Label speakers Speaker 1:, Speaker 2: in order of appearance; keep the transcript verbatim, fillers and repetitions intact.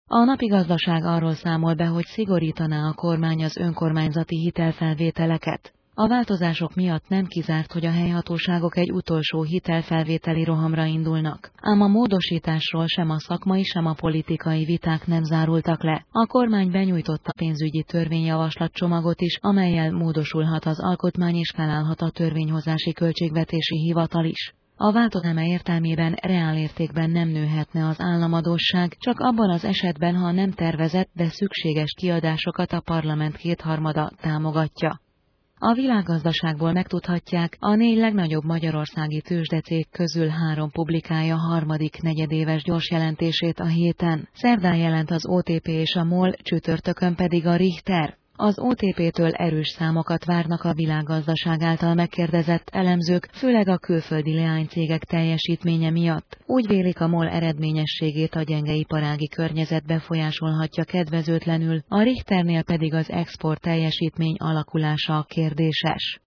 Speaker 1: A Napi Gazdaság arról számol be, hogy szigorítaná a kormány az önkormányzati hitelfelvételeket. A változások miatt nem kizárt, hogy a helyhatóságok egy utolsó hitelfelvételi rohamra indulnak. Ám a módosításról sem a szakmai, sem a politikai viták nem zárultak le. A kormány benyújtotta pénzügyi törvényjavaslatcsomagot is, amellyel módosulhat az alkotmány és felállhat a törvényhozási költségvetési hivatal is. A változás értelmében reálértékben nem nőhetne az államadósság, csak abban az esetben, ha nem tervezett, de szükséges kiadásokat a parlament kétharmada támogatja. A Világgazdaságból megtudhatják, a négy legnagyobb magyarországi tőzsdecég közül három publikálja harmadik negyedéves gyorsjelentését a héten. Szerdán jelent az o té pé és a MOL, csütörtökön pedig a Richter. Az o té pé-től erős számokat várnak a Világgazdaság által megkérdezett elemzők, főleg a külföldi leánycégek teljesítménye miatt. Úgy vélik, a MOL eredményességét a gyenge iparági környezet befolyásolhatja kedvezőtlenül, a Richternél pedig az export teljesítmény alakulása a kérdéses.